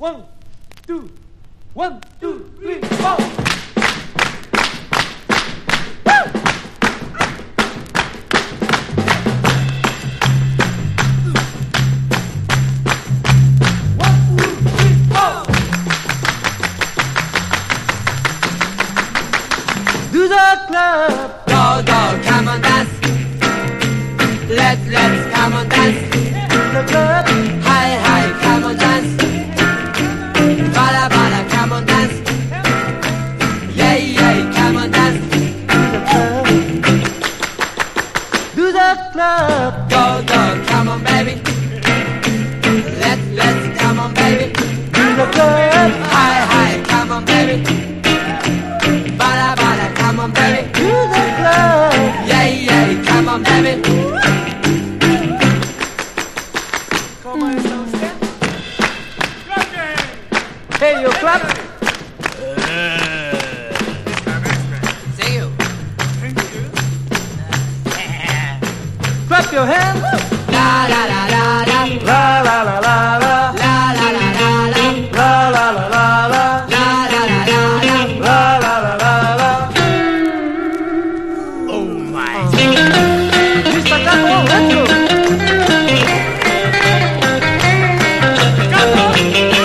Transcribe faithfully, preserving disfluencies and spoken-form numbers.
One, two, one, two, three, four. To the club, Go, go, come on dance. Let's, let's come on dance. the club, Hi, hi, come on dance. Bala, bala, come on dance. Yeah, yeah, come on dance. the club, to the club, Go, go, come on baby. Let's, let's come on baby. to the club, Hi, hi, come on baby. Bala, bala, come on baby. to the club. Yeah, yeah, come on baby. ¿Cómo está usted? Hey, you clap, See you. clap your hands. La, la, la.